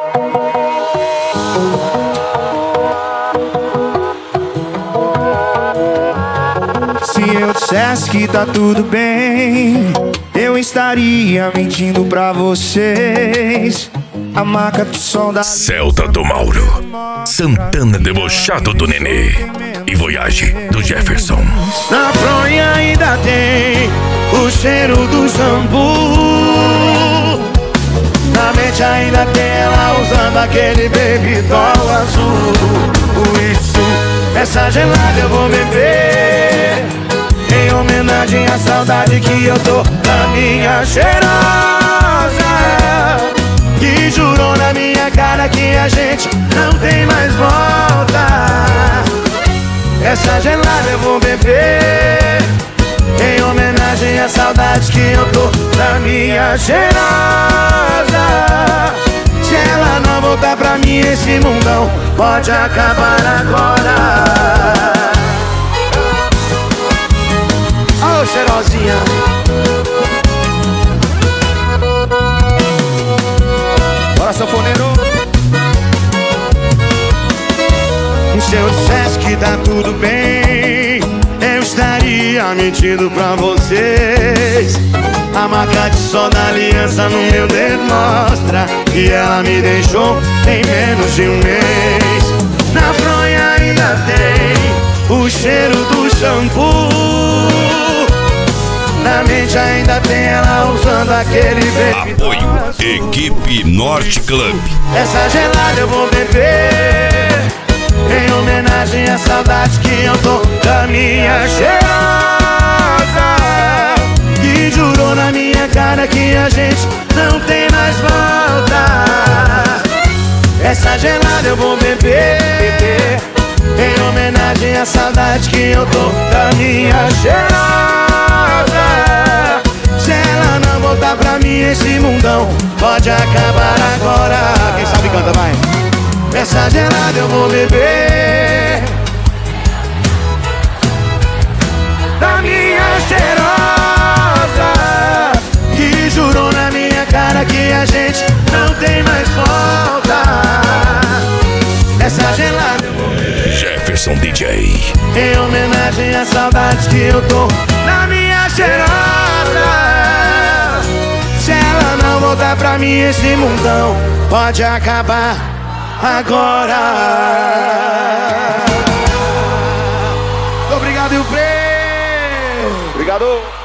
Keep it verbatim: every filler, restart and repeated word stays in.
Se eu dissesse que tá tudo bem, eu estaria mentindo pra vocês. A marca do som da Celta do Mauro, Santana debochado do Nenê e Voyage do Jefferson. Na fronha ainda tem o cheiro do shampoo. Na mente ainda tem ela usando aquele baby doll azul. Por isso, essa gelada eu vou beber, em homenagem à saudade que eu tô da minha cheirosa, que jurou na minha cara que a gente não tem mais volta. Essa gelada eu vou beber, em homenagem à saudade que eu tô da minha cheirosa. Se ela não voltar pra mim, esse mundão pode acabar agora. Ô, cheirosinha. Bora, sanfoneiro. Se eu dissesse que tá tudo bem, eu estaria mentindo pra vocês. A marca de sol da aliança no meu dedo mostra que ela me deixou em menos de um mês. Na fronha ainda tem o cheiro do shampoo. Na mente ainda tem ela usando aquele baby. Apoio Equipe Norte Club. Essa gelada eu vou beber, em homenagem à saudade que eu tô da minha cheirosa, que jurou na minha cara que a gente não tem mais volta. Essa gelada eu vou beber, em homenagem à saudade que eu tô da minha cheirosa. Se ela não voltar pra mim, esse mundão pode acabar agora. Quem sabe canta, vai. Essa gelada eu vou beber, da minha cheirosa, que jurou na minha cara que a gente não tem mais volta. Essa gelada eu vou beber, Jefferson D J, em homenagem à saudade que eu tô da minha cheirosa. Se ela não voltar pra mim, esse mundão pode acabar agora. Obrigado, e o Pre. Obrigado.